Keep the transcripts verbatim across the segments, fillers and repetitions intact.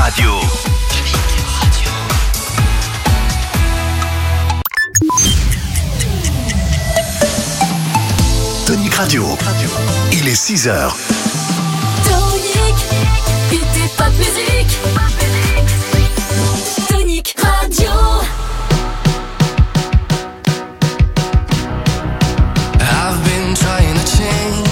Radio. Tonic Radio. Il est six heures. Tonic, Hit Pop Music. Tonic Radio. I've been trying to change,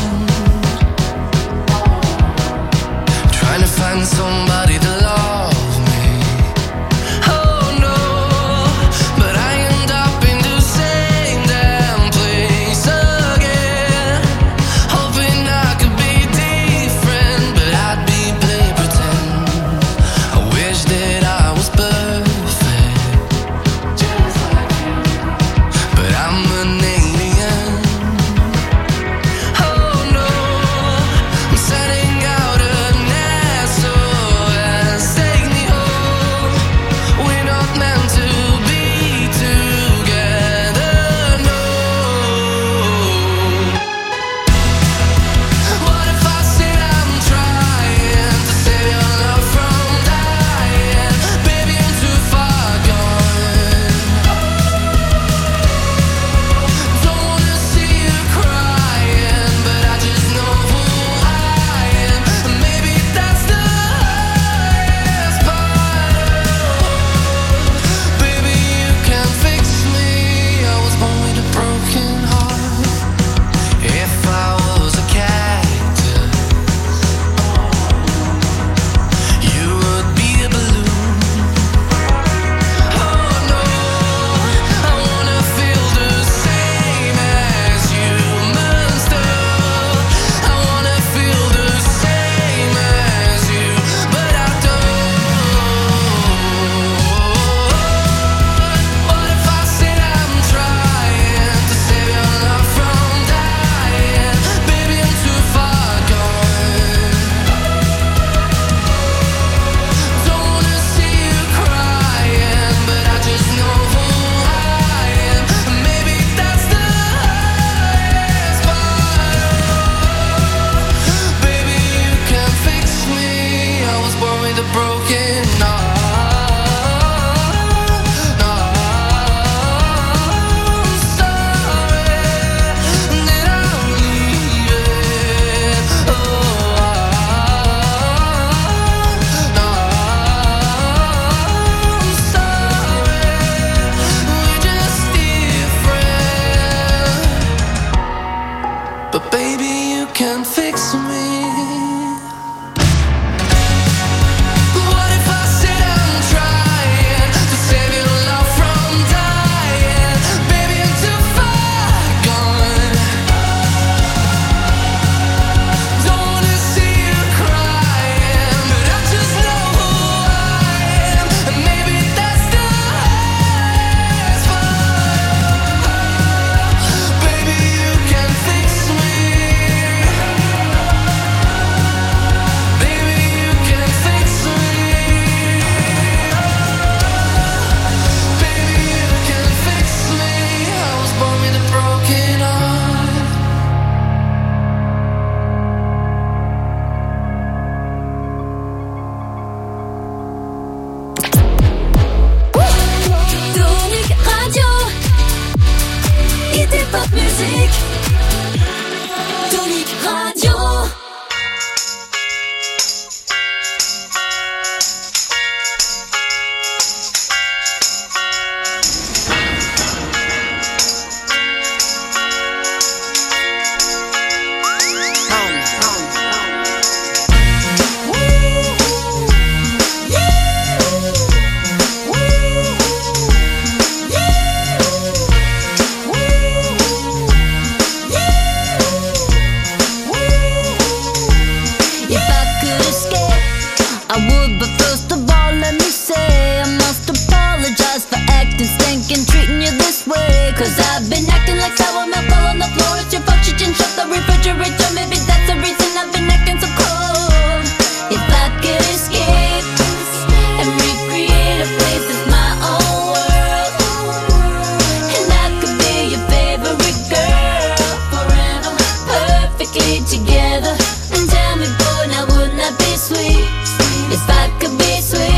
trying to find somebody to love me. Oh no, but I end up in the same damn place again, hoping I could be different, but I'd be play pretend. I wish that I was perfect, just like you, but I'm an alien. Oh no, I'm setting out an S O S, take me home. We're not meant to be together, no. What if I said I'm trying to save your love from dying? Baby, I'm too far gone. Don't wanna see you crying, but I just know who I am. And maybe that's the hardest part. Baby, you can fix me. I was born with a broken heart. If I was a cactus, you would be a balloon. Oh no, I wanna feel the same as you must have. I wanna feel the same as you, but I don't. What if I said I'm trying to save your love from dying? Baby, I'm too far gone. Don't wanna see you crying, but I just know who I am. And maybe that's the hardest part. Baby, you can fix me. I was born with a broken heart. I'm sorry that I'm leaving. Oh, I'm sorry, we're just different. But baby, you can fix me. What if I said I'm trying to save your love from dying? Baby, I'm too far gone. Don't wanna see you crying, but I just know who I am. And maybe that's the hardest part. Baby, you can fix me. Baby, you can fix me. Baby, you can fix me. I was born with a broken heart. Tonic Radio. Hit Pop Music. Tonic Radio. If I could escape, I would, but first of all, let me say I must apologize for acting stinking, treating you this way. Cause I've been acting like sour milk all on the floor. It's your fault you didn't shut the refrigerator. Maybe that's the reason I've been acting so cold. If I could escape and recreate a place that's my own world, and I could be your favorite girl forever, perfectly together. And tell me, boy, now wouldn't that be sweet? If I could be sweet.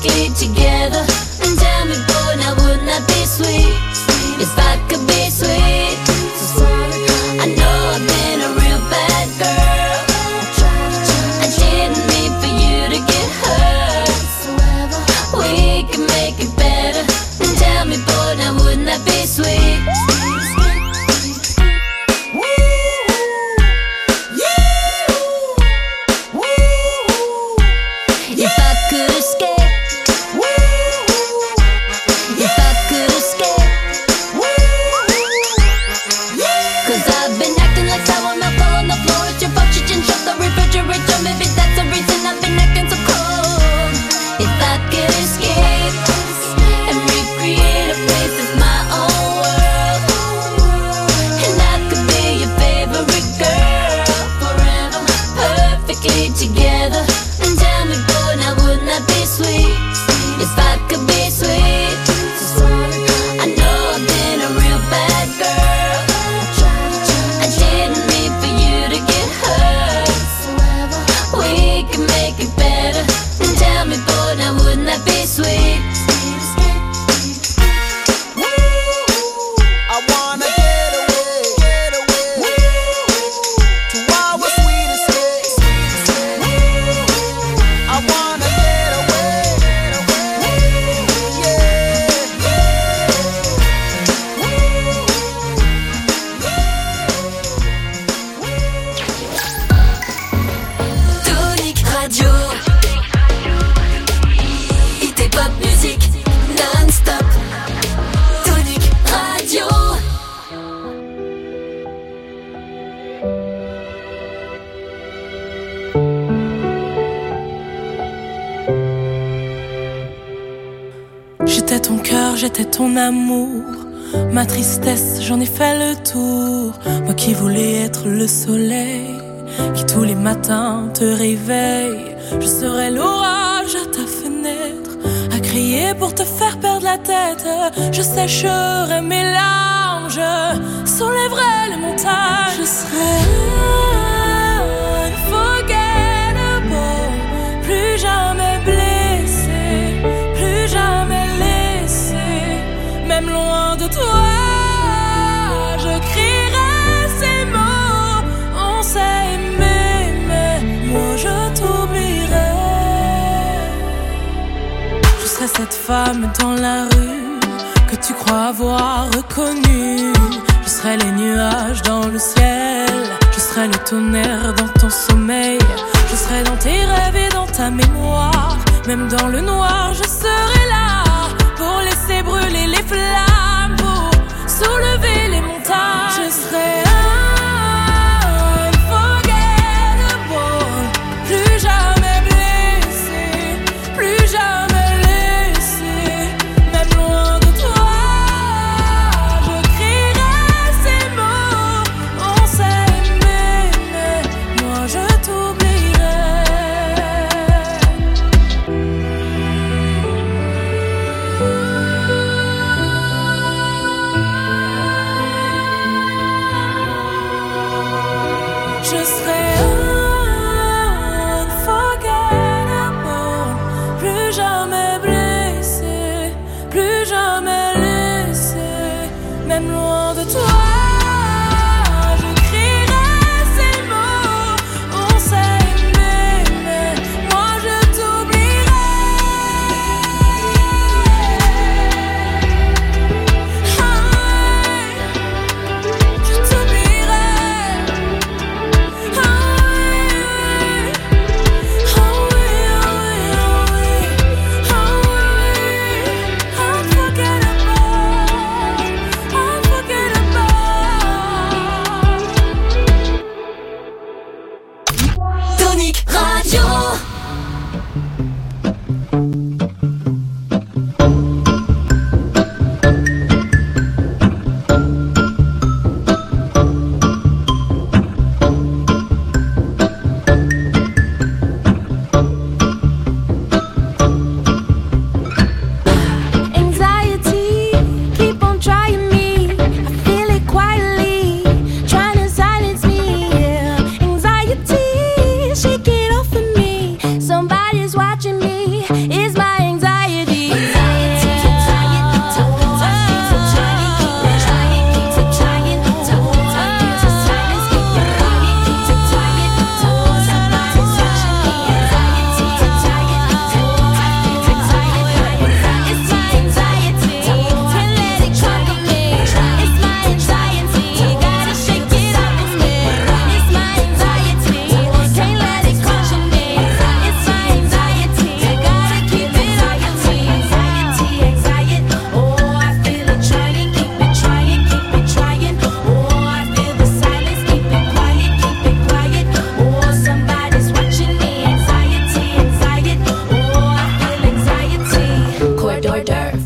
perfectly together. And tell me, boy, now wouldn't that be sweet? If I could be sweet. I know I've been a real bad girl. I didn't mean for you to get hurt. We can make it better. And tell me, boy, now wouldn't that be sweet? If I could escape, if I could escape, 'cause I've been acting like sour milk all on the floor. It's your fault you didn't shut the refrigerator. Maybe that's the reason I've been acting so cold. If I could escape and recreate a place that's my own world, and I could be your favorite girl forever, perfectly together. And tell me, boy, now wouldn't that be sweet? If I could be sweet. I know I've been a real bad girl. I didn't mean for you to get hurt. We can make it better. And tell me, boy, now wouldn't that be sweet? I wanna get away, get away to our sweet escape. I wanna get away, get away, Tonic Radio. Hit et pop musique non-stop. Tonic Radio. J'étais ton cœur, j'étais ton amour. Ma tristesse, j'en ai fait le tour. Moi qui voulais être le soleil, qui tous les matins te réveille. Je serai l'orage à ta fenêtre, à crier pour te faire perdre la tête. Je sécherai mes larmes, je soulèverai les montagnes. Je serai unforgettable, plus jamais blessé, plus jamais laissé. Même loin de toi, je crierai ces mots. On s'est aimé, mais moi je t'oublierai. Je serai cette femme dans la rue que tu crois avoir reconnue. Je serai les nuages dans le ciel, je serai le tonnerre dans ton sommeil. Je serai dans tes rêves et dans ta mémoire. Même dans le noir, je serai là pour laisser brûler les flammes, pour soulever les montagnes. Je serai unforgettable, plus jamais blessé, plus jamais laissé. Même loin de toi, je crierai ces mots. On s'est aimé, mais moi je t'oublierai. Je serai unforgettable, plus jamais blessé, plus jamais laissé. Même loin de toi, je crierai ces mots. On s'est aimé, mais moi je t'oublierai. Ah ouais, je t'oublierai. Ah ouais, ah ouais, ah ouais, ah ouais, unforgettable, unforgettable. Tonic Radio. Anxiety, keep on trying me. I feel it quietly, trying to silence me. Yeah. Anxiety, shake it off of me. Somebody's watching me. Is my anxiety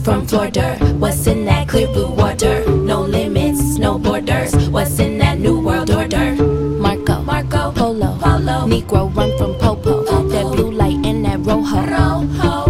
from Florida. What's in that clear blue water? No limits, no borders. What's in that new world order? Marco, Marco, Polo, Polo. Negro run from Popo. Popo. That blue light and that rojo. Rojo.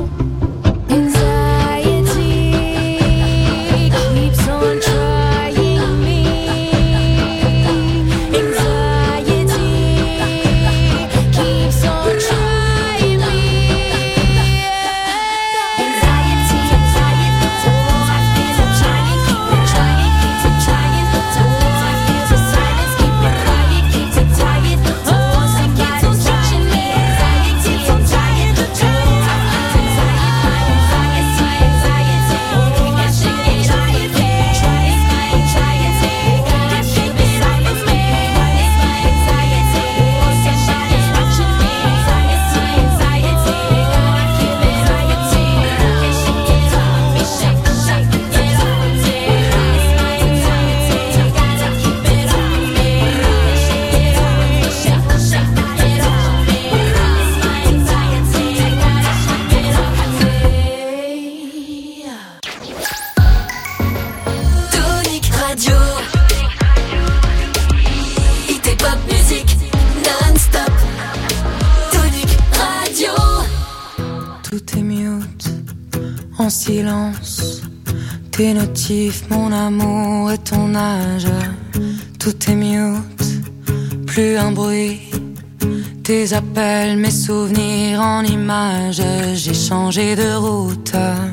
En silence, tes notifs, mon amour et ton âge. Tout est mute, plus un bruit. Tes appels, mes souvenirs en images. J'ai changé de route.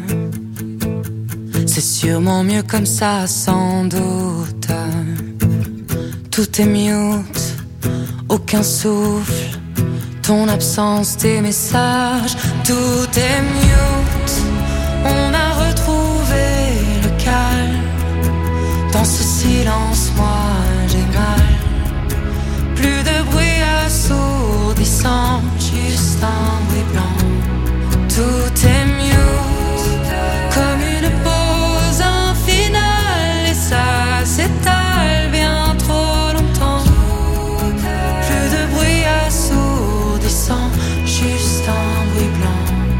C'est sûrement mieux comme ça, sans doute. Tout est mute, aucun souffle. Ton absence, tes messages. Tout est mute. On a retrouvé le calme. Dans ce silence, moi j'ai mal. Plus de bruit assourdissant, juste un bruit blanc. Tout est mute, comme une pause infinale. Et ça s'étale bien trop longtemps. Plus de bruit assourdissant, juste un bruit blanc.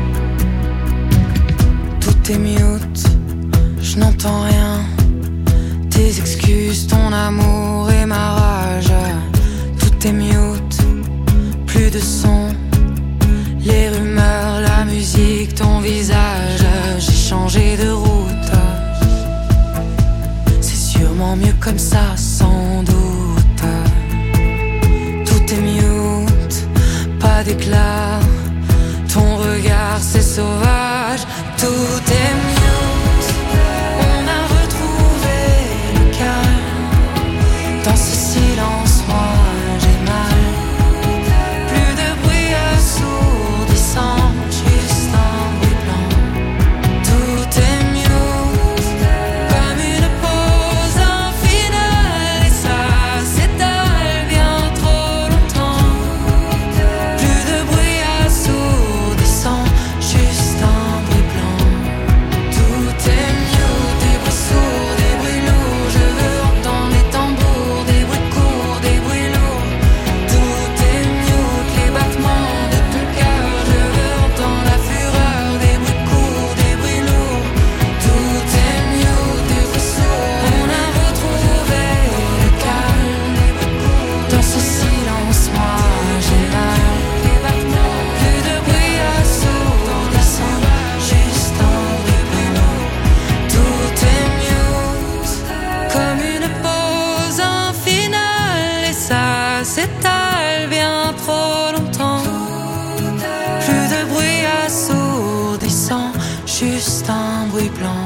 Tout est mute, je n'entends rien. Tes excuses, ton amour et ma rage. Tout est mute, plus de son. Les rumeurs, la musique, ton visage. J'ai changé de route. C'est sûrement mieux comme ça, sans doute. Tout est mute, pas d'éclat. Ton regard, c'est sauvage. Tout est mute, on a retrouvé le calme. Dans ce silence, moi j'ai mal. Plus de bruit assourdissant, juste un bruit blanc. Tout est mute, comme une pause infinale. Et ça s'étale bien trop longtemps. Plus de bruit assourdissant, juste un bruit blanc. Tout est mute, des bruits sourds, des bruits lourds. Je veux entendre les tambours, des bruits courts, des bruits lourds. Tout est mute, les battements de ton cœur. Je veux entendre la fureur, des bruits courts, des bruits lourds. Tout est mute, des bruits sourds. On a retrouvé le calme. Dans ce silence, moi j'ai mal. Plus de bruit assourdissant, juste un bruit blanc. Tout est mute, comme une pause infinale. Et ça s'étale bien trop longtemps. Plus de bruit assourdissant, juste un bruit blanc.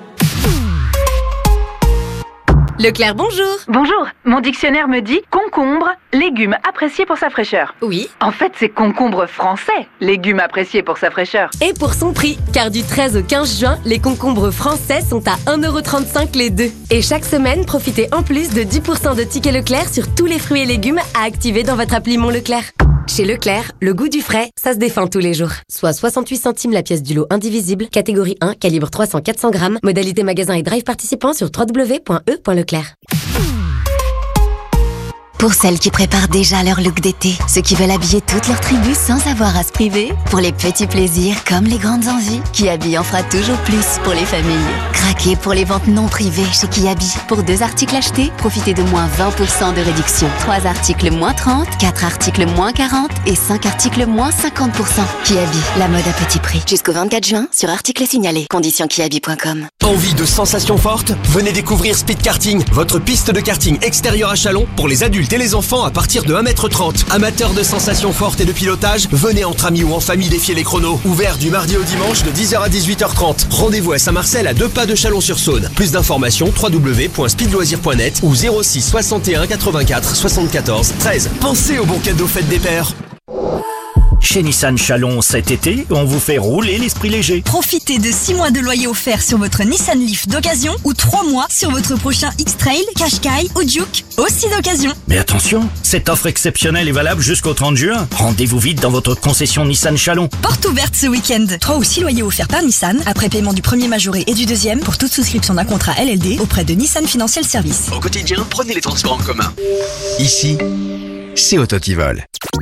Leclerc, bonjour. Bonjour, mon dictionnaire me dit concombre, légume apprécié pour sa fraîcheur. Oui. En fait, c'est concombre français, légume apprécié pour sa fraîcheur. Et pour son prix, car du treize au quinze juin, les concombres français sont à un euro trente-cinq les deux. Et chaque semaine, profitez en plus de dix pour cent de tickets Leclerc sur tous les fruits et légumes à activer dans votre appli Mon Leclerc. Chez Leclerc, le goût du frais, ça se défend tous les jours. Soit soixante-huit centimes la pièce du lot indivisible, catégorie un, calibre trois cents à quatre cents grammes, modalité magasin et drive participant sur w w w point e point leclerc. Pour celles qui préparent déjà leur look d'été, ceux qui veulent habiller toute leur tribu sans avoir à se priver, pour les petits plaisirs comme les grandes envies, Kiabi en fera toujours plus pour les familles. Craquez pour les ventes non privées chez Kiabi. Pour deux articles achetés, profitez de moins vingt pour cent de réduction. Trois articles moins trente, quatre articles moins quarante et cinq articles moins cinquante pour cent. Kiabi, la mode à petit prix. Jusqu'au vingt-quatre juin sur articles signalés. Conditions kiabi point com. Envie de sensations fortes? Venez découvrir Speed Karting, votre piste de karting extérieure à Chalon pour les adultes et les enfants à partir de un mètre trente. Amateurs de sensations fortes et de pilotage, venez entre amis ou en famille défier les chronos. Ouvert du mardi au dimanche de dix heures à dix-huit heures trente. Rendez-vous à Saint-Marcel à deux pas de Chalon-sur-Saône. Plus d'informations w w w point speedloisir point net ou zéro six soixante et un quatre-vingt-quatre soixante-quatorze treize. Pensez au bon cadeau fête des pères. Chez Nissan Chalon, cet été, on vous fait rouler l'esprit léger. Profitez de six mois de loyer offert sur votre Nissan Leaf d'occasion ou trois mois sur votre prochain X-Trail, Qashqai ou Juke, aussi d'occasion. Mais attention, cette offre exceptionnelle est valable jusqu'au trente juin. Rendez-vous vite dans votre concession Nissan Chalon. Porte ouverte ce week-end. trois ou six loyers offerts par Nissan, après paiement du premier majoré et du deuxième pour toute souscription d'un contrat L L D auprès de Nissan Financial Service. Au quotidien, prenez les transports en commun. Ici, c'est Autotivol.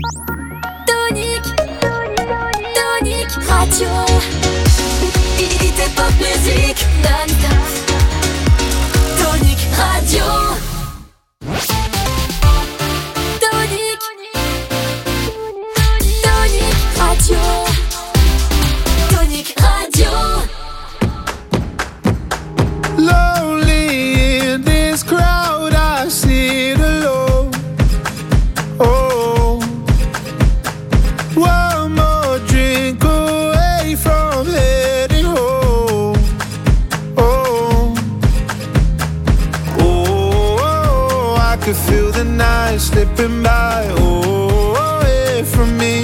Radio. Hit et pop music non-stop. Tonic Radio. Tonic. Tonic Radio. Tonic Radio. Lonely in this crowd, I sit alone. Oh, one more drink away from heading home. Oh, oh, I could feel the night slipping by. Oh, away from me.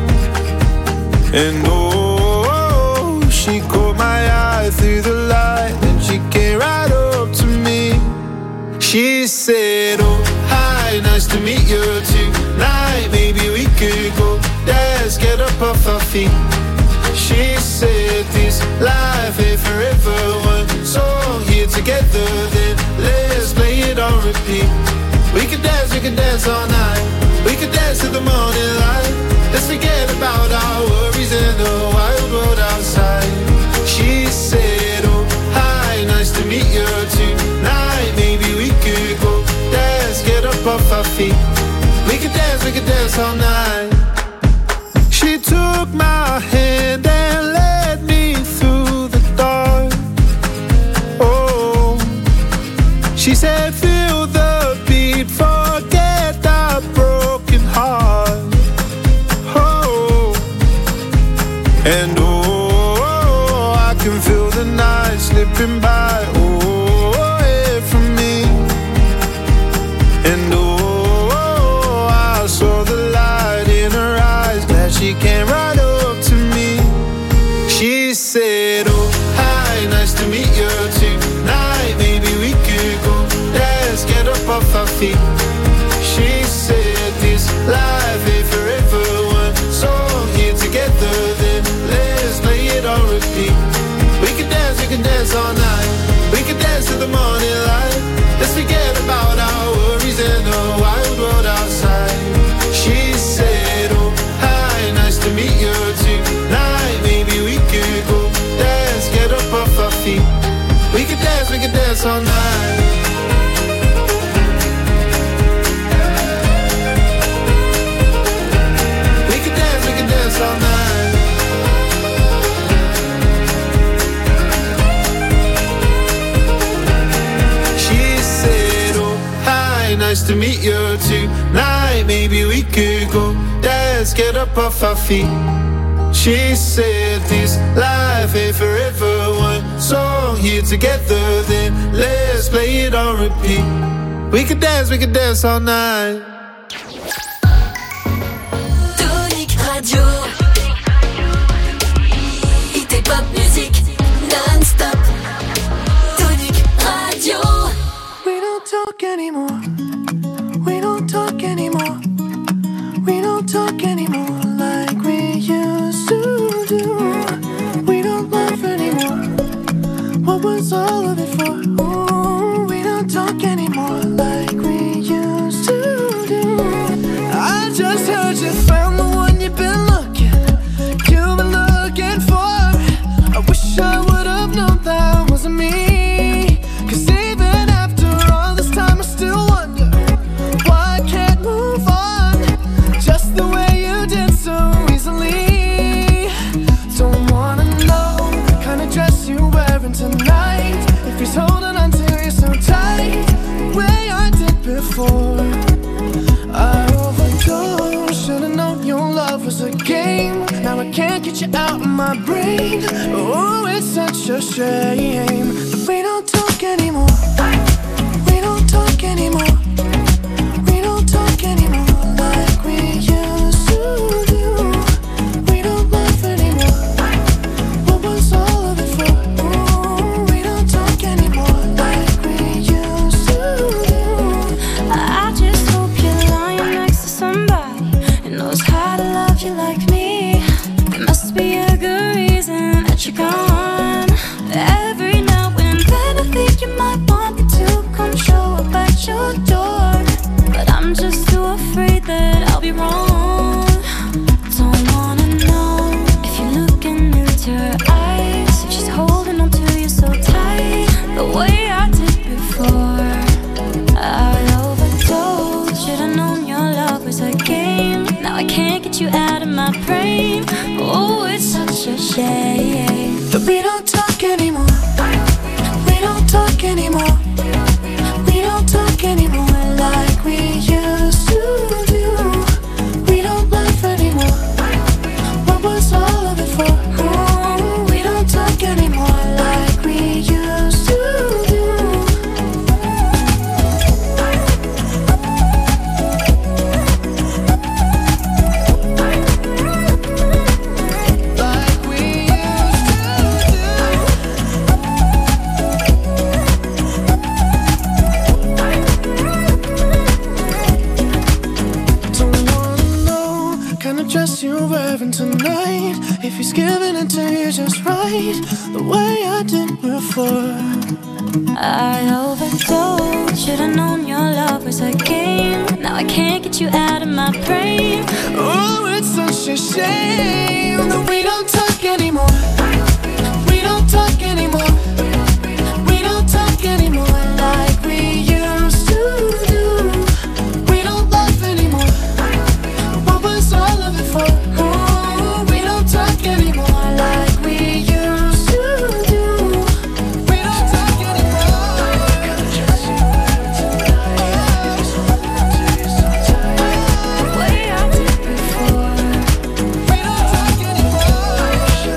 And oh, she caught my eye through the light, and she came right up to me. She said, oh, hi, nice to meet you tonight. Maybe we could go dance, get up off our feet. She said, this life ain't forever. One song here together, then let's play it on repeat. We could dance, we could dance all night. We could dance to the morning light. Let's forget about our worries in the wild world outside. She said, oh, hi, nice to meet you tonight. Maybe we could go dance, get up off our feet. We could dance, we could dance all night. She took my hand and led me through the dark. Oh, she said, feel the beat, forget that broken heart. Oh, and oh, I can feel the night slipping by. Oh, away from me. And oh, I saw the light in her eyes, glad she came right up to me. She said, oh, hi, nice to meet you tonight. Maybe we could go dance, get up off our feet. She said, this life ain't forever. One song here together, then let's play it on repeat. We can dance, we can dance all night. We can dance to the morning light. Let's forget about our worries in the wild world outside. She said, oh, hi, nice to meet you tonight. Maybe we could go dance, get up off our feet. We could dance, we could dance all night. We could dance, we could dance all night. Nice to meet you tonight. Maybe we could go dance, get up off our feet. She said, this life ain't forever. One song here together, then let's play it on repeat. We could dance, we could dance all night. Tonic Radio. Hit et pop music non-stop. Tonic Radio. We don't talk anymore. We don't talk anymore. We don't talk anymore like we used to do. We don't laugh anymore. What was all of it for? Ooh, we don't talk anymore like we used to can't get you out of my brain. Oh, it's such a shame that we don't talk anymore. We don't talk anymore. We don't talk anymore like we used to do. We don't laugh anymore. What was all of it for? Oh, we don't talk anymore like we used to do. I just hope you're lying next to somebody who knows how to love you like me. There must be a good reason that you're gone. Every now and then I think you might want me to come show up at your door, but I'm just too afraid that I'll be wrong. Don't wanna know if you're looking into her eyes, if she's holding on to you so tight, the way I did before. I overdosed, should've known your love was a game. Now I can't get you out of my brain. Oh, it's such a shame that we don't talk anymore. We don't talk anymore. We don't talk anymore like we used to do. We don't laugh anymore. What was all of it for? Oh, we don't talk anymore like we used to do. Dress you're wearing tonight, if he's giving it to you just right, the way I did before. I overdosed, should've known your love was a game. Now I can't get you out of my brain. Oh, it's such a shame that we don't talk anymore. We don't talk anymore. We don't talk anymore like we used to do. We don't laugh anymore. What was all of it for? Oh, we don't talk anymore like we used to do. We don't talk anymore. The way I did before. We don't talk anymore.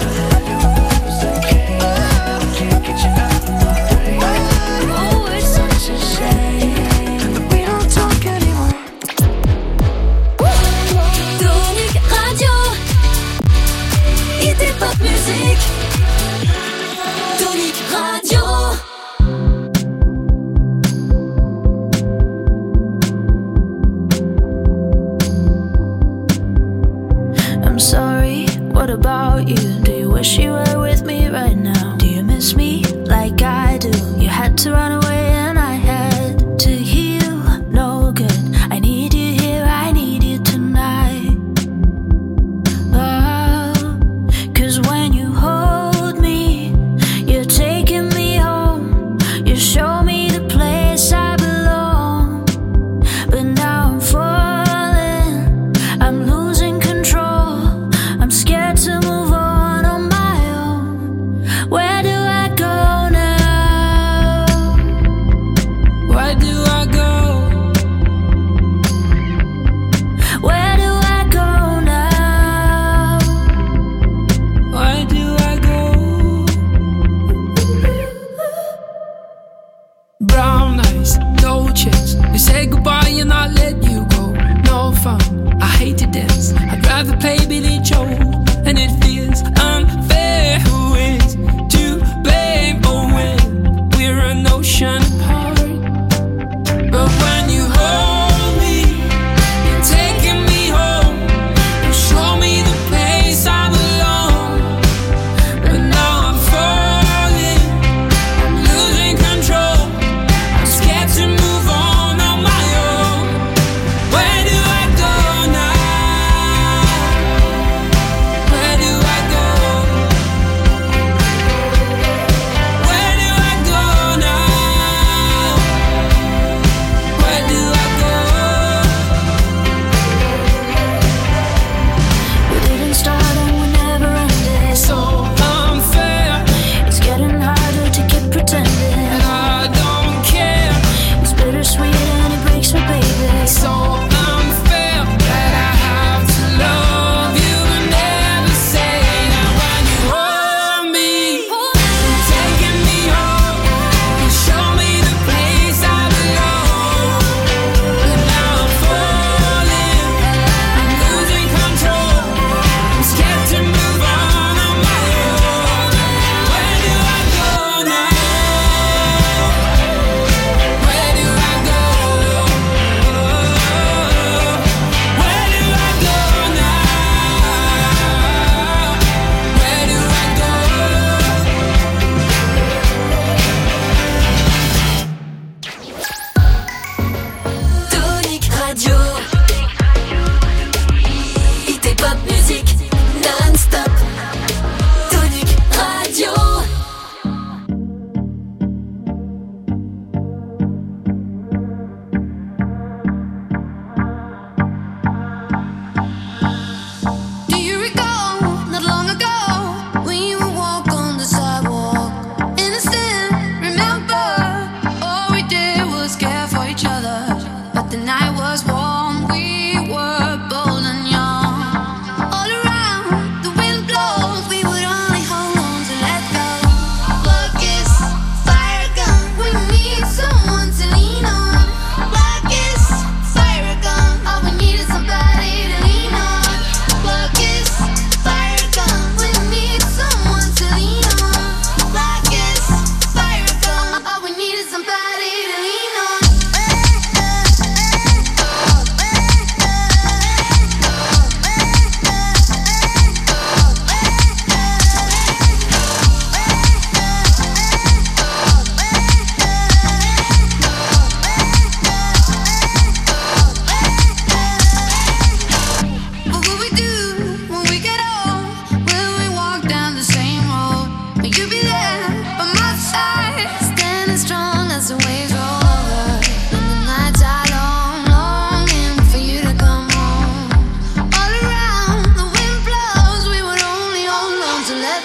Can't get you out of my brain. Oh, it's such a shame that we don't talk anymore. Tonic Radio. Hit et pop musique. Tonic Radio. I'm sorry, what about you? Do you wish you were with me right now? Do you miss me like I do? You had to run away and I had to heal. No good, I need you here, I need you tonight. Oh, 'cause when you hold me, you're taking me home. You show me the place I belong. But now I'm falling, I'm losing control. I'm scared to move on on my own.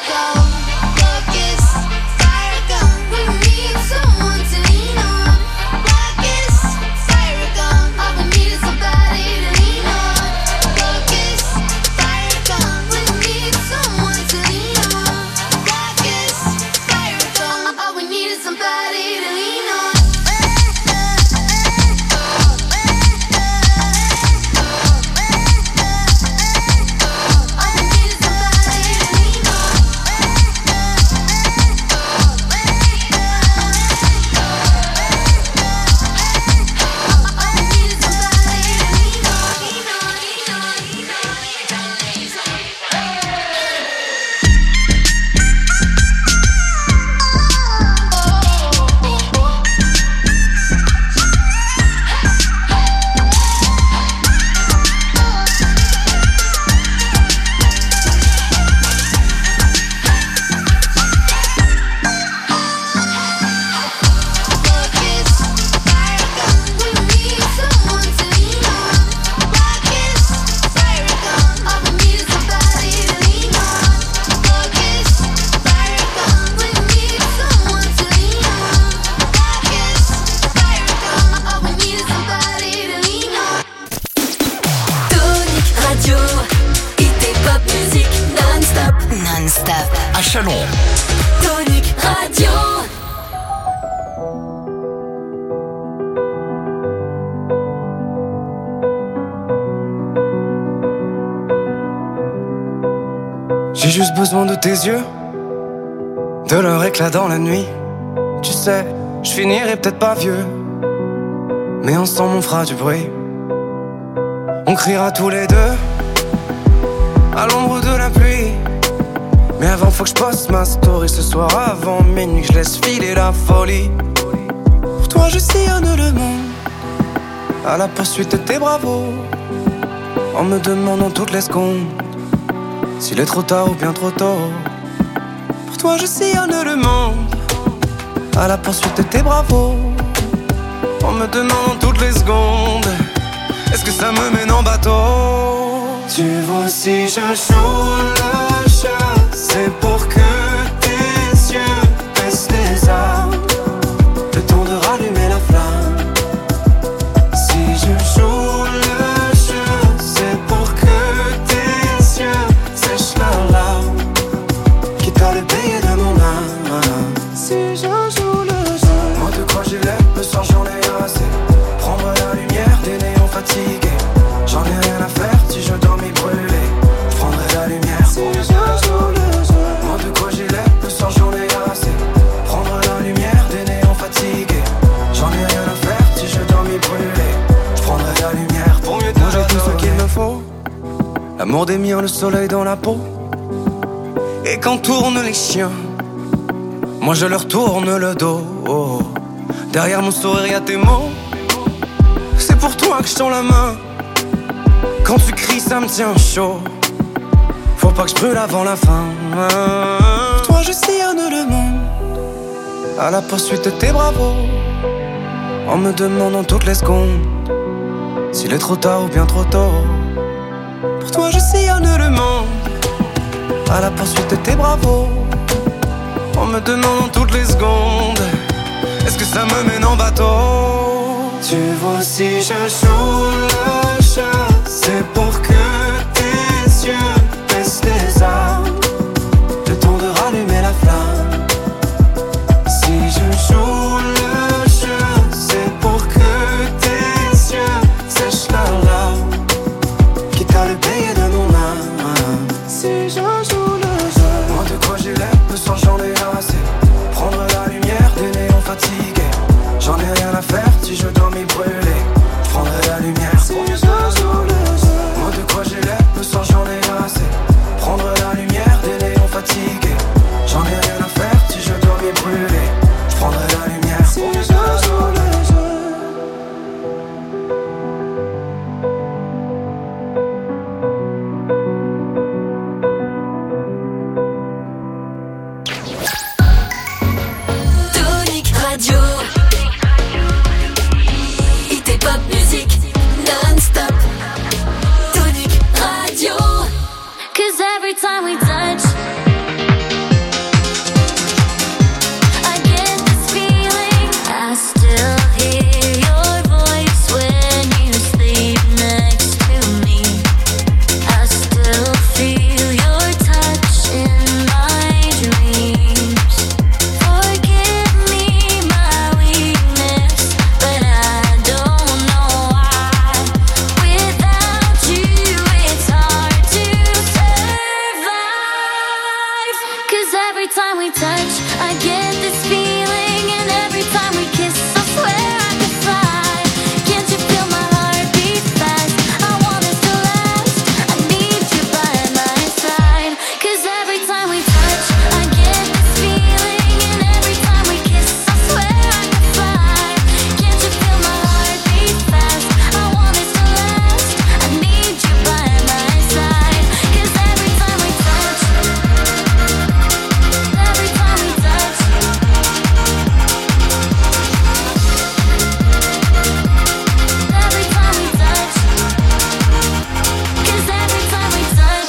Chalon. Tonic Radio. J'ai juste besoin de tes yeux, de leur éclat dans la nuit. Tu sais, je finirai peut-être pas vieux, mais ensemble on fera du bruit. On criera tous les deux à l'ombre de la pluie. Mais avant faut que je poste ma story ce soir avant minuit, que je laisse filer la folie. Pour toi je sillonne le monde à la poursuite de tes bravos, en me demandant toutes les secondes s'il est trop tard ou bien trop tôt. Pour toi je sillonne le monde à la poursuite de tes bravos, en me demandant toutes les secondes est-ce que ça me mène en bateau. Tu vois si je joue le jeu, c'est pour que tes yeux baissent les armes, le temps de rallumer la flamme. Si je joue le jeu, c'est pour que tes yeux sèchent leurs larmes, quitte à le payer de mon âme. Si je joue le jeu, moi de quoi j'ai l'air, le soir j'en ai assez. Prendre la lumière des néons fatigués, j'en ai rien à faire si je dormis brûlé. Je prendrai la lumière si je joue le jeu. Moi de quoi j'ai l'air, le soir j'en ai assez. Prendre la lumière des néons fatigués, j'en ai rien à faire si je dormis brûlé. Je prendrai la lumière pour mieux te donner. Moi j'ai tout ce qu'il me faut, l'amour des miens, le soleil dans la peau. Et quand tournent les chiens, moi je leur tourne le dos. Oh. Derrière mon sourire y'a tes mots, c'est pour toi que je tends la main. Quand tu cries ça me tient chaud, faut pas que je brûle avant la fin. Pour toi je sillonne le monde à la poursuite de tes bravos, en me demandant toutes les secondes s'il est trop tard ou bien trop tôt. Pour toi je sillonne le monde à la poursuite de tes bravos, en me demandant toutes les secondes est-ce que ça me mène en bateau. Tu vois si je joue le jeu, c'est pour que tes yeux baissent les armes, le temps de rallumer la flamme. Si je joue le jeu, c'est pour que tes yeux sèchent leurs larmes, quitte à le payer de mon âme. Si je joue le jeu, moi de quoi j'ai l'air, le soir j'en ai assez. Prendre la lumière des néons fatigués, j'en ai rien à faire si je dormis brûlé. Je prendrai la lumière si je joue le jeu. Moi de quoi j'ai l'air, le soir j'en ai assez. Prendre la lumière des néons fatigués, j'en ai rien à faire si je dormis brûlé. Je prendrai la lumière si je joue le jeu. Tonic Radio. Hit et pop musique non-stop. Tonic Radio. Cause every time we touch, time we touch, I get this feeling, and every time we kiss, I swear I could fly. Can't you feel my heart beat fast? I want us to last. I need you by my side. 'Cause every time we touch, I get this feeling, and every time we kiss, I swear I could fly. Can't you feel my heart beat fast? I want us to last. I need you by my side. 'Cause every time we touch, every time we touch, every time we touch, 'cause every time we touch,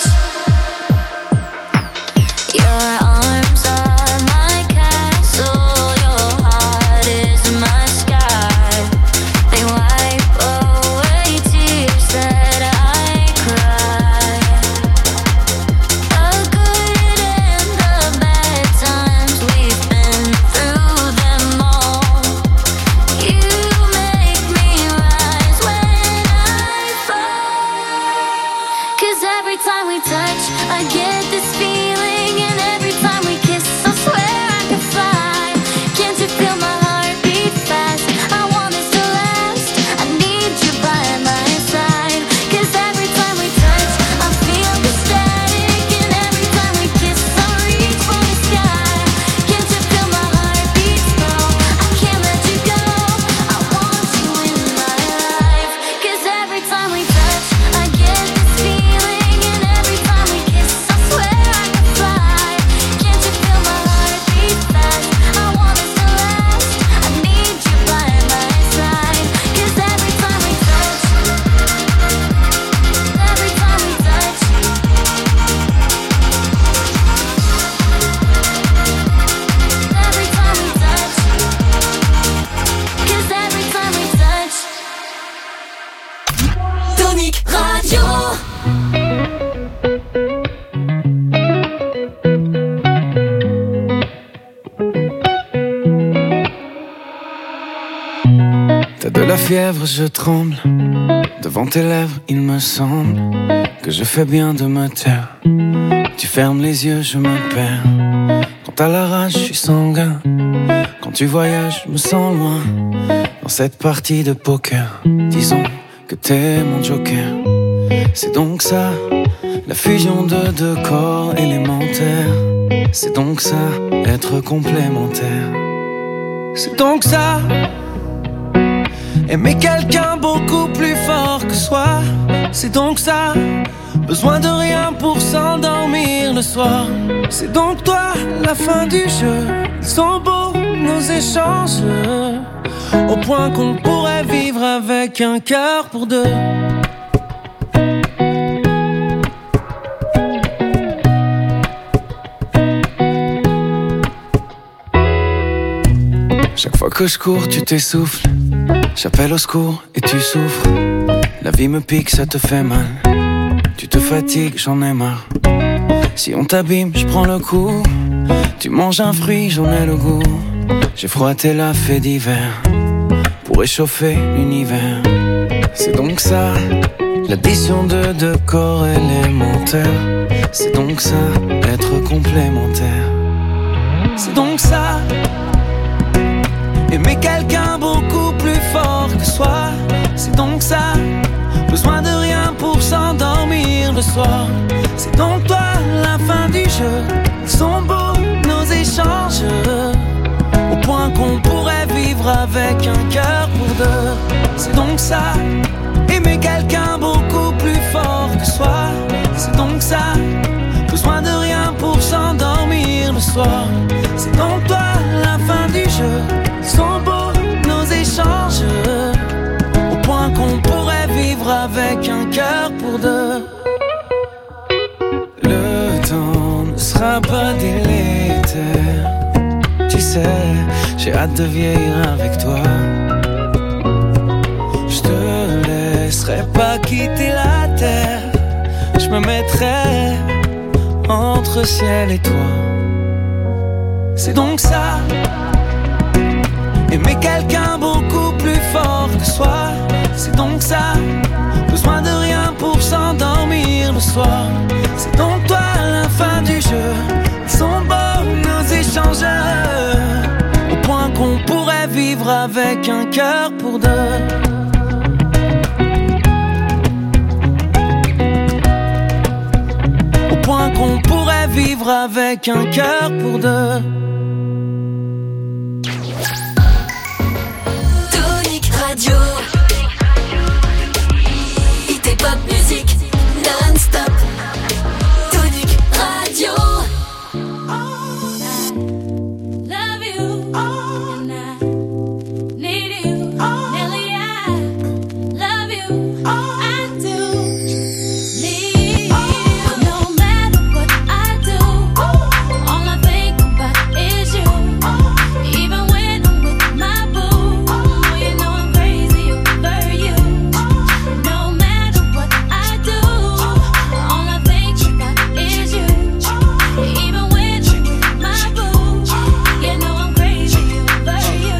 your arms are my castle, your heart is my sky. They wipe away tears that I cry. The good and the bad times, we've been through them all. You make me rise when I fall. 'Cause every time we touch, I get this feeling, and every time we kiss, I swear I could fly. Can't you feel my heart beat fast? I want us to last. I need you by my side. 'Cause every time we touch, I feel the static, and every time we kiss, I reach for the sky. Can't you feel my heart beat slow? I can't let you go. I want you in my life. 'Cause every time we touch, I get this feeling, and every time we kiss, I swear I could fly. Can't you feel my heart beat fast? I want us to last. I need you by my side. 'Cause every time we touch, every time we touch, every time we touch, 'cause every time we touch. Tonic Radio. T'as de la fièvre, je tremble. Devant tes lèvres, il me semble que je fais bien de me taire. Tu fermes les yeux, je me perds. Quand t'as la rage, je suis sanguin. Quand tu voyages, je me sens loin. Dans cette partie de poker, disons que t'es mon joker. C'est donc ça, la fusion de deux corps élémentaires. C'est donc ça, être complémentaire. C'est donc ça, aimer quelqu'un beaucoup plus fort que soi. C'est donc ça, besoin de rien pour s'endormir le soir. C'est donc toi, la fin du jeu. Ils sont beaux nos échanges, au point qu'on pourrait vivre avec un cœur pour deux. Chaque fois que je cours, tu t'essouffles. J'appelle au secours et tu souffres. La vie me pique, ça te fait mal. Tu te fatigues, j'en ai marre. Si on t'abîme, je prends le coup. Tu manges un fruit, j'en ai le goût. J'ai froissé la fée d'hiver pour réchauffer l'univers. C'est donc ça, l'addition de deux corps élémentaires. C'est donc ça, être complémentaire. C'est donc ça, aimer quelqu'un beaucoup plus fort que soi. C'est donc ça, besoin de rien pour s'endormir le soir. C'est donc toi, la fin du jeu. Ils sont beaux nos échanges, au point qu'on pourrait vivre avec un cœur pour deux. C'est donc ça, aimer quelqu'un beaucoup plus fort que soi. C'est donc ça, besoin de rien pour s'endormir le soir. C'est donc toi, la fin du jeu. Ils sont beaux nos échanges, au point qu'on pourrait vivre avec un cœur pour deux. Le temps ne sera pas délétère. Tu sais, j'ai hâte de vieillir avec toi. Je te laisserai pas quitter la terre. Je me mettrai entre ciel et toi. C'est donc ça, aimer quelqu'un beaucoup plus fort que soi. C'est donc ça, besoin de rien pour s'endormir le soir. C'est donc toi, la fin du jeu. Ils sont beaux nos vivre avec un cœur pour deux. Au point qu'on pourrait vivre avec un cœur pour deux. Tonic Radio. Hit et pop music non-stop. Tonic Radio. Love you, and I need you, Nelly. I love you, I do need you. No matter what I do, all I think about is you. Even when I'm with my boo, oh, you know I'm crazy over you. No matter what I do, all I think about is you. Even when I'm with my boo, you know I'm crazy over you.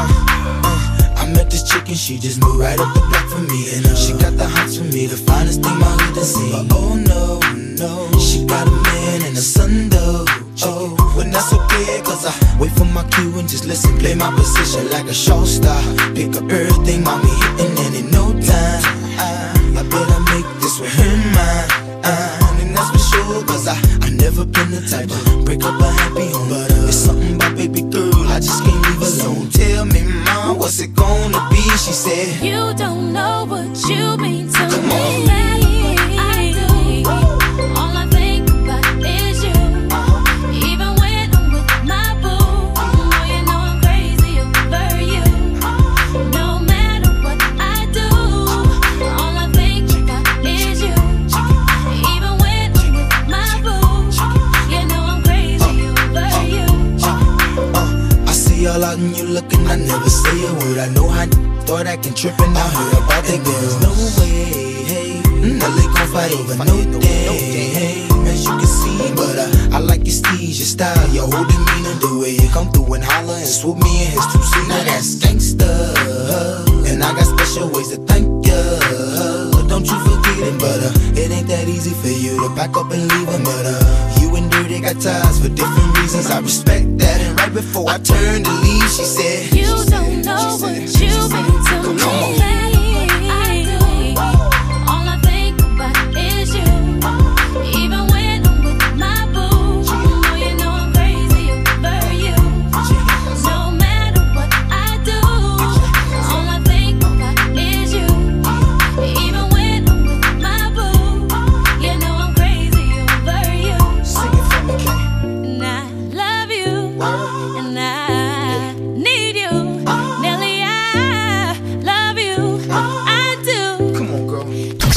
I met this chick and she just moved right up the block for me. And uh, she got the hots for me, the finest thing my hood has seen. But oh no, no, she got a man and a son though. Oh, well that's okay, cause I wait for my cue and just listen. Play my position like a show star. Pick up everything, mommy hitting, and in no time I, I better make this with her mine. Uh, and that's for sure, cause I, I never been the type to break up a happy home. But uh, it's something about baby girl, I just can't leave alone. Tell me, mom, what's it gonna be? She said, You don't know what you mean to Come me. on. No matter what I do, all I think about is you. Even when I'm with my boo, oh, you know I'm crazy over you. No matter what I do, all I think about is you. Even when I'm with my boo, you know I'm crazy over you. uh, I see all out and you looking, I never say a word. I know how start acting trippin', I heard about that girl. No way, hey, Nelly gon' fight over no day, hey, as you can see. But uh, I like your steez, your style, your whole demeanor, the way you come through and holler and swoop me in his two seat. Now that's gangsta, and I got special ways to thank ya. But don't you forget it, but uh, it ain't that easy for you to back up and leave him. But uh, you and Dirty got ties for different reasons. I respect that, and right before I turned to leave, she said, You don't know what you mean to me. Come on. No matter what I do, all I think about is you. Even when I'm with my boo, oh, you know I'm crazy over you. No matter what I do, all I think about is you. Even when I'm with my boo, you know I'm crazy over you. Sing it for me, Kay. And I love you, and I need you, Nelly. I love you, I do. Come on, girl.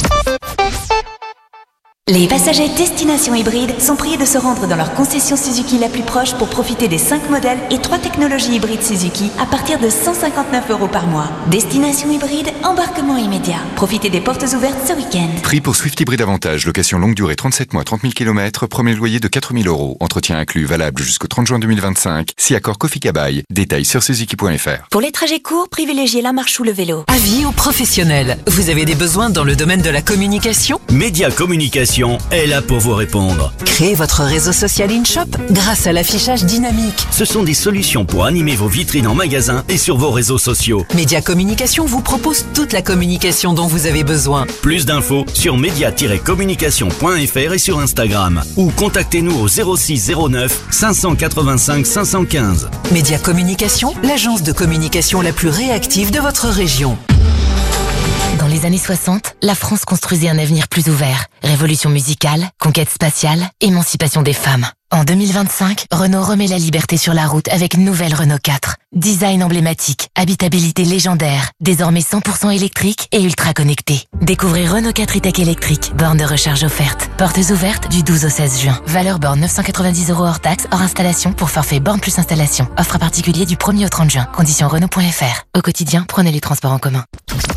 Les passagers Destination Hybride sont priés de se rendre dans leur concession Suzuki la plus proche pour profiter des cinq modèles et trois technologies hybrides Suzuki à partir de cent cinquante-neuf euros par mois. Destination Hybride, embarquement immédiat. Profitez des portes ouvertes ce week-end. Prix pour Swift Hybride Avantage, location longue durée trente-sept mois, trente mille kilomètres, premier loyer de quatre mille euros. Entretien inclus, valable jusqu'au trente juin deux mille vingt-cinq. Si accord Kofi Kabaï. Détails sur suzuki point f r. Pour les trajets courts, privilégiez la marche ou le vélo. Avis aux professionnels. Vous avez des besoins dans le domaine de la communication ? Média Communication est là pour vous répondre. Créez votre réseau social InShop grâce à l'affichage dynamique. Ce sont des solutions pour animer vos vitrines en magasin et sur vos réseaux sociaux. Média Communication vous propose toute la communication dont vous avez besoin. Plus d'infos sur média tiret communication point f r et sur Instagram. Ou contactez-nous au zéro six zéro neuf cinq cent quatre-vingt-cinq cinq cent quinze. Média Communication, l'agence de communication la plus réactive de votre région. Dans les années soixante, la France construisait un avenir plus ouvert. Révolution musicale, conquête spatiale, émancipation des femmes. En deux mille vingt-cinq, Renault remet la liberté sur la route avec nouvelle Renault quatre. Design emblématique, habitabilité légendaire, désormais cent pour cent électrique et ultra connecté. Découvrez Renault quatre e-tech électrique, borne de recharge offerte. Portes ouvertes du douze au seize juin. Valeur borne neuf cent quatre-vingt-dix euros hors taxe, hors installation pour forfait borne plus installation. Offre à particulier du premier au trente juin. Conditions Renault point f r. Au quotidien, prenez les transports en commun.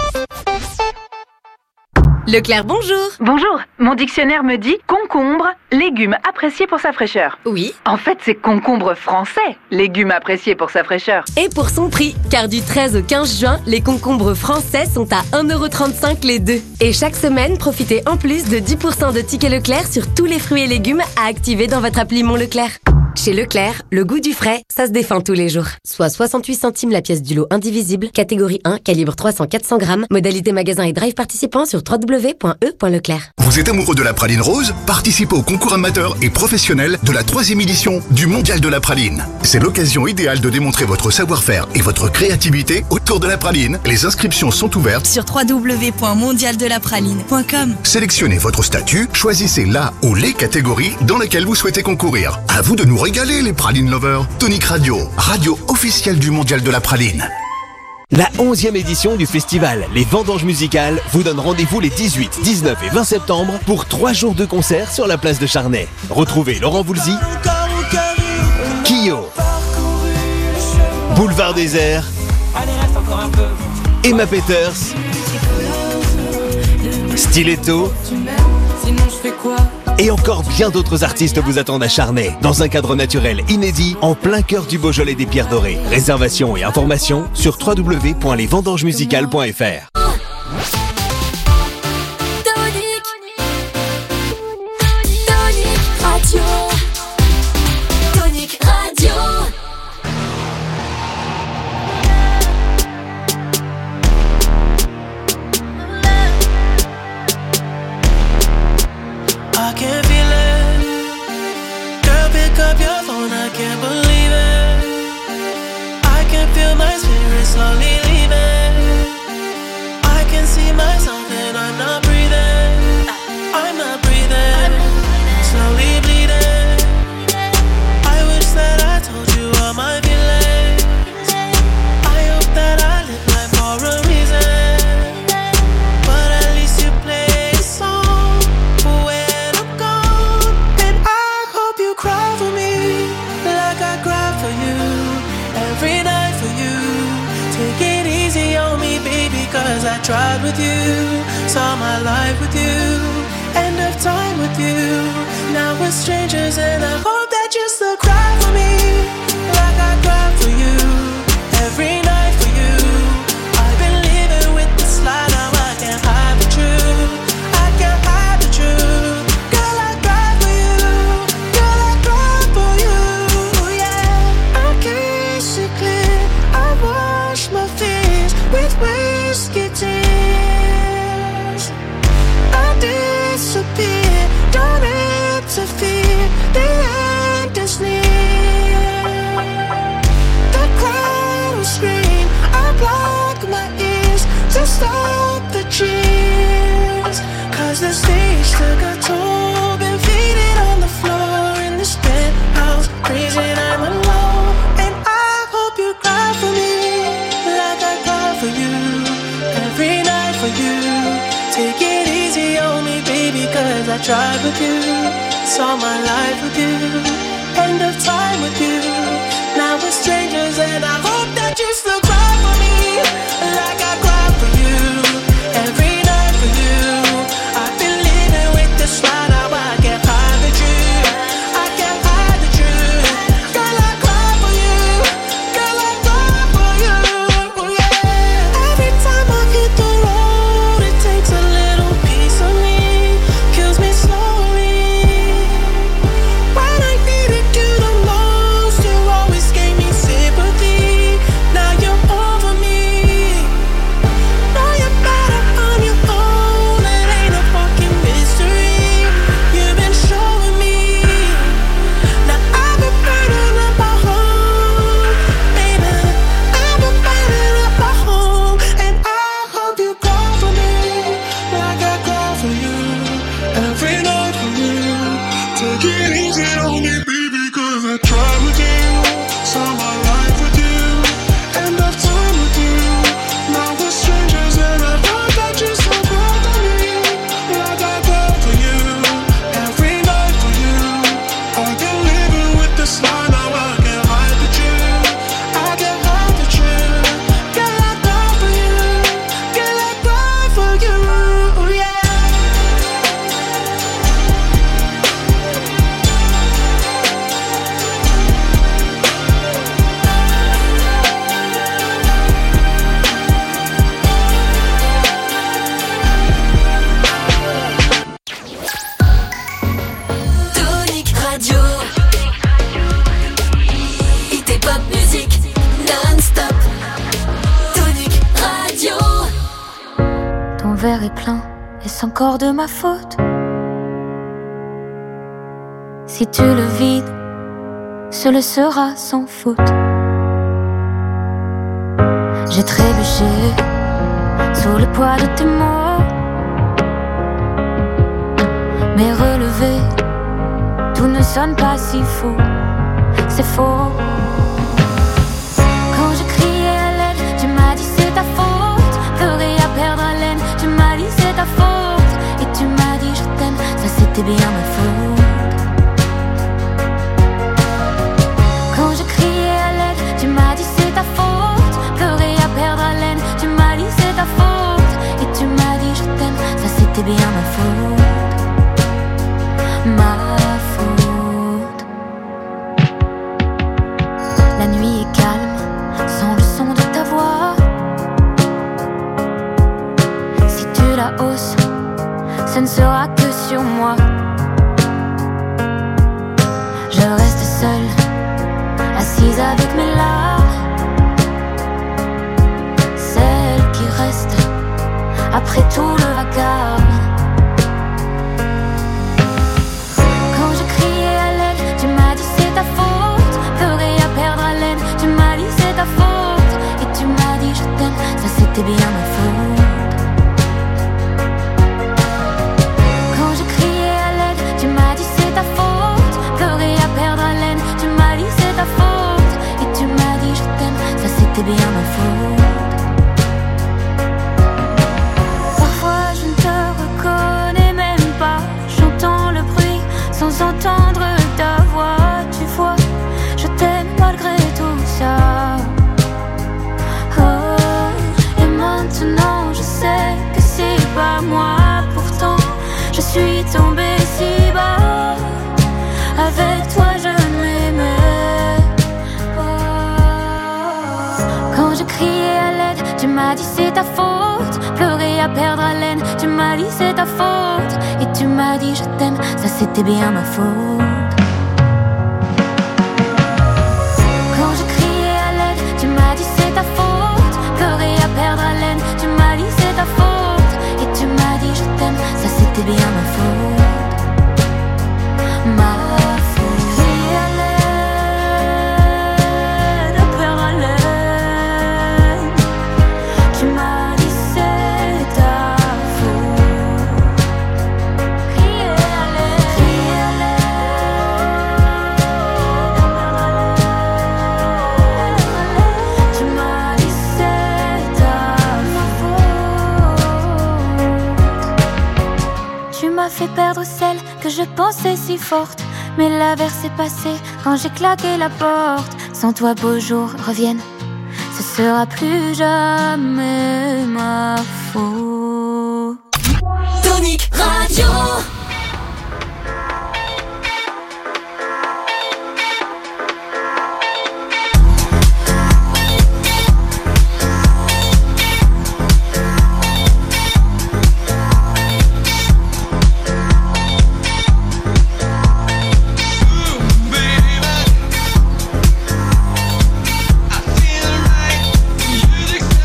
Leclerc, bonjour. Bonjour. Mon dictionnaire me dit concombre, légume apprécié pour sa fraîcheur. Oui. En fait, c'est concombre français, légume apprécié pour sa fraîcheur. Et pour son prix, car du treize au quinze juin, les concombres français sont à un euro trente-cinq les deux. Et chaque semaine, profitez en plus de dix pour cent de tickets Leclerc sur tous les fruits et légumes à activer dans votre appli Mon Leclerc. Chez Leclerc, le goût du frais, ça se défend tous les jours. Soit soixante-huit centimes la pièce du lot indivisible, catégorie un, calibre trois cents à quatre cents grammes, modalité magasin et drive participant sur w w w point e point leclerc. Vous êtes amoureux de la praline rose? Participez au concours amateur et professionnel de la troisième édition du Mondial de la praline. C'est l'occasion idéale de démontrer votre savoir-faire et votre créativité autour de la praline. Les inscriptions sont ouvertes sur w w w point mondial de la praline point com. Sélectionnez votre statut, choisissez la ou les catégories dans lesquelles vous souhaitez concourir. À vous de nous régaler, les Praline Lovers. Tonic Radio, radio officielle du Mondial de la Praline. La onzième édition du festival Les Vendanges Musicales vous donne rendez-vous les dix-huit, dix-neuf et vingt septembre pour trois jours de concerts sur la place de Charnay. Retrouvez Laurent Voulzy, Kyo, Boulevard Désert, Emma Peters, Stiletto, et encore bien d'autres artistes vous attendent à Charnay, dans un cadre naturel inédit, en plein cœur du Beaujolais des Pierres Dorées. Réservation et informations sur w w w point les vendanges musicales point f r. Radio. Tonic Radio. I can feel it. Girl, pick up your phone, I can't believe it. I can feel my spirit slowly leaving. I can see myself and I'm not breathing. I'm not breathing. Slowly bleeding. I wish that I told you all my feelings. I hope that I live life for a reason. But at least you play a song when I'm gone. And I hope you cry for me like I cry for you. Every night for you. Take it easy on me, baby, cause I tried with you. Saw my life with you. End of time with you. Now we're strangers and I hope that you still cry for me like I cry for you. Every night for you. I've been living with this lie, now I can't hide the truth. I can't hide the truth. Girl, I cry for you. Girl, I cry for you. Yeah, I kiss it clear. I wash my fears with whiskey tears. I disappear, don't interfere. The end is near. The crowd will scream. I block my ears to stop the cheers. Cause the stage took a toll. Been faded on the floor in this penthouse. Crazy and I'm alone. And I hope you cry for me like I cry for you. Every night for you. Take it easy on me, baby, cause I tried with you. Saw my life with you. End of time with you. Now we're strangers and I hope that you still cry for me like I cry for you. Every night for you. I've been living with this lie, now I can't hide the truth. I can't hide the truth. Girl, I cry for you. Girl, I cry for you. Yeah. Every time I hit the road, it takes a little piece of me. Kills me slowly. When I need verre est plein, est-ce encore de ma faute? Si tu le vides, ce le sera sans faute. J'ai trébuché sous le poids de tes mots, mais relevé, tout ne sonne pas si faux. C'est faux. Quand je criais à l'aide, tu m'as dit c'est ta faute. Pleurer à perdre haleine, tu m'as dit c'est ta faute. Et tu m'as dit je t'aime, ça c'était bien ma faute. Quand je criais à l'aide, tu m'as dit c'est ta faute. Pleurer à perdre haleine, tu m'as dit c'est ta faute. Et tu m'as dit je t'aime, ça c'était bien ma faute. Ma faute. La nuit est calme, sans le son de ta voix. Si tu la hausses, ce ne sera que sur moi. Je reste seule, assise avec mes larmes, celle qui reste après tout le vacarme. Quand je criais à l'aide, tu m'as dit c'est ta faute. Pleurer à perdre haleine, tu m'as dit c'est ta faute. Et tu m'as dit je t'aime, ça c'était bien ma faute. Quand je criais à l'aide, tu m'as dit c'est ta faute. Pleurer à perdre haleine, tu m'as dit c'est ta faute. Et tu m'as dit je t'aime, ça c'était bien ma faute. Parfois je ne te reconnais même pas, j'entends le bruit sans entendre ta voix. Tu vois, je t'aime malgré tout ça. Oh, et maintenant je sais que c'est pas moi. Pourtant je suis tombée si bas. Avec toi je ne m'aimais pas. Quand je criais à l'aide, tu m'as dit c'est ta faute. Pleurer à perdre haleine, tu m'as dit c'est ta faute. Et tu m'as dit je t'aime, ça c'était bien ma faute. Quand je criais à l'aide, tu m'as dit c'est ta faute. Pleurer à perdre haleine, tu m'as dit c'est ta faute. Et tu m'as dit je t'aime, ça c'était bien ma faute. Ma faute. Crier à l'aide, à perdre haleine, tu m'as dit c'est ta faute. Crier à l'aide, crier à l'aide, à perdre haleine, tu m'as dit c'est ta faute. Tu m'as fait perdre celle que je pensais si forte, mais l'averse est passée quand j'ai claqué la porte. Sans toi beaux jours reviennent, ce sera plus jamais ma faute. Tonic Radio.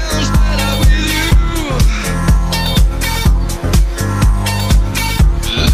Music sounds better with you.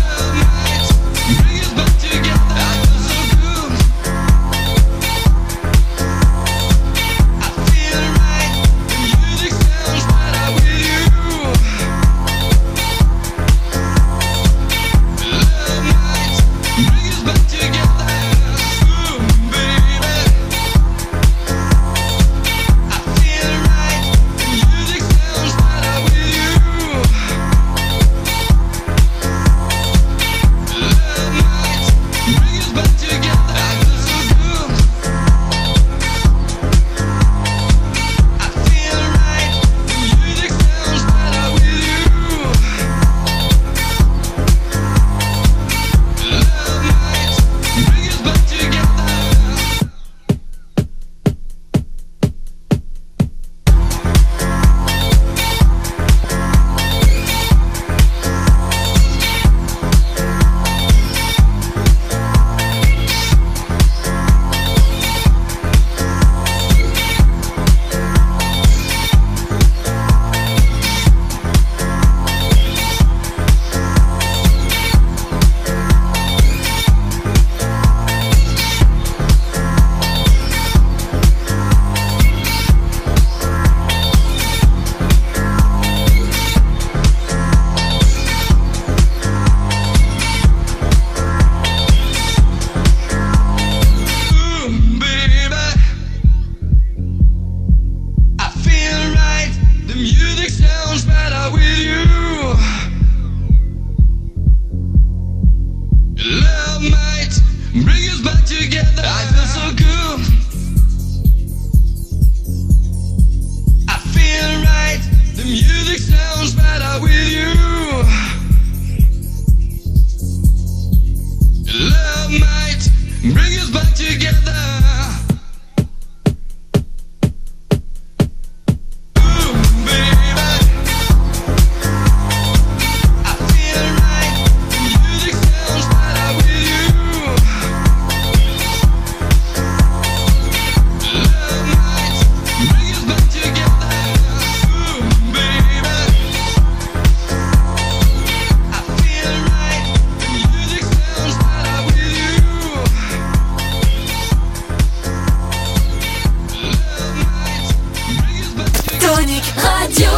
Radio.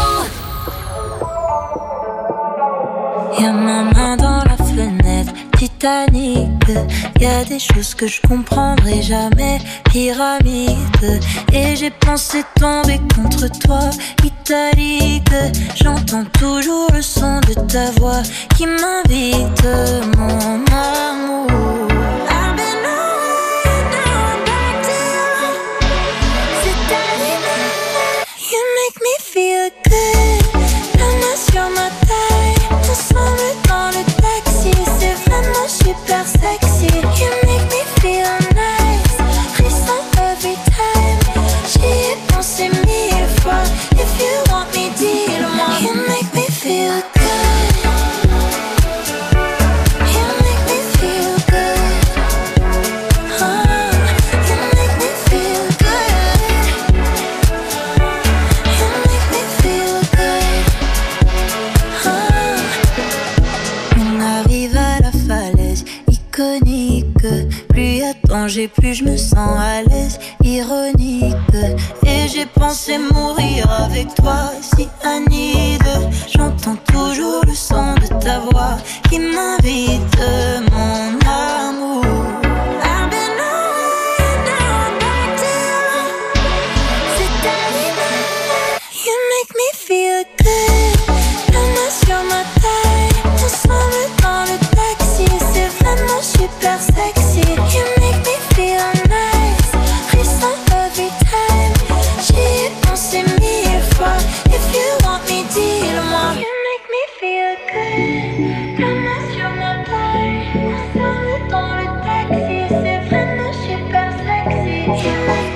Y'a ma main dans la fenêtre, Titanic. Y'a des choses que je comprendrai jamais, pyramide. Et j'ai pensé tomber contre toi, italique. J'entends toujours le son de ta voix qui m'invite, mon amour. I've been away, now I'm back to you. C'est ta lumière, you make me feel good. La main sur ma taille, ensemble dans le taxi. C'est vraiment super sexy. You make me feel nice, frisson every time. J'y ai pensé mille fois. If you want me, dis-le-moi. You make me feel good. You make me feel good. Oh, you make me feel good. You make me feel good. Oh. On arrive à la falaise iconique. Plus y a danger, plus je me sens à l'aise. Ironique. Et j'ai pensé mourir avec toi, si Anide. J'entends toujours le son de ta voix qui m'invite, mon amour. I've been away, now I'm back to you. C'est ta lumière, you make me feel good. La main sur ma taille, ensemble dans le taxi. C'est vraiment super sexy. You make me feel nice, frisson every time. J'y ai pensé mille fois. If you want me, dis-le-moi. You make me feel good. La main sur ma taille, ensemble dans le taxi. C'est vraiment super sexy. You make